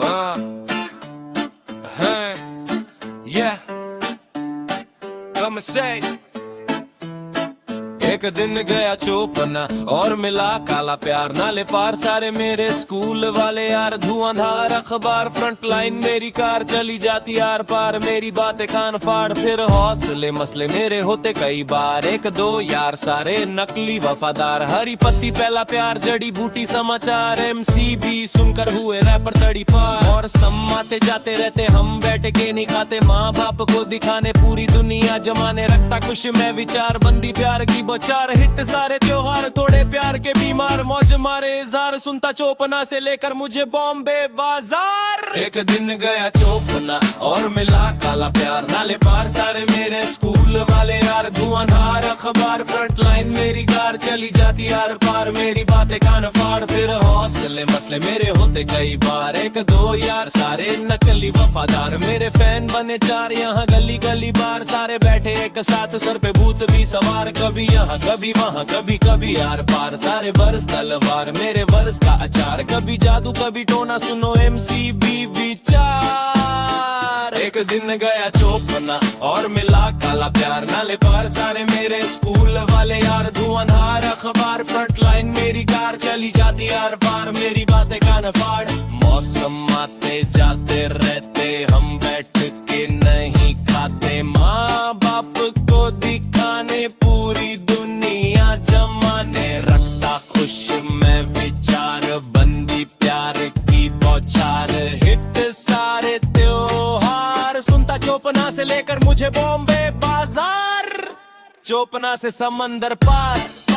Yeah, come and say. एक दिन गया चोपना और मिला काला प्यार, नाले पार सारे मेरे स्कूल वाले यार, धुआंधार अखबार फ्रंट लाइन मेरी कार, चली जाती आर पार मेरी बातें कान फाड़, फिर हौसले मसले मेरे होते कई बार, एक दो यार सारे नकली वफादार, हरी पत्ती पहला प्यार जड़ी बूटी समाचार, MCB सुनकर हुए रैपर तड़ी पार, और सम्माते जाते रहते हम बैठे के नहीं खाते, माँ बाप को दिखाने पूरी दुनिया जमाने, रखता खुश मैं विचार बंदी प्यार की चार हिट सारे त्योहार, थोड़े प्यार के बीमार, मौज मारे इज़हार, सुनता चोपना से लेकर मुझे बॉम्बे बाजार। एक दिन गया चोपना और मिला काला प्यार, नाले पार सारे मेरे स्कूल वाले यार, धुआंधार अखबार फ्रंट लाइन मेरी कार, चली जाती यार पार मेरी बातें कान फाड़, फिर हौसले मसले मेरे होते कई बार, एक दो यार सारे नकली वफादार, मेरे फैन बने चार, यहाँ गली गली बार, सारे बैठे एक साथ, सर पे भूत भी सवार, कभी यहाँ कभी वहाँ कभी कभी यार पार, सारे बरस तलवार मेरे वर्ष का अचार, कभी जादू कभी टोना, सुनो MCB विचार। एक दिन गया चोपना और मिला काला प्यार, नाले पार सारे मेरे स्कूल वाले यार, धुआंधार अखबार फ्रंट लाइन मेरी कार, चली जाती यार पार मेरी बातें कान फाड़, मौसम आते जाते रहते हम बैठ के नहीं खाते, माँ बाप को दिखाने पूरी दुनिया जमाने, रखता खुश मैं विचार बंदी प्यार की बौछार, हिट सारे त्योहार, सुनता चोपना से लेकर मुझे बॉम्बे बाजार, चोपना से समंदर पार।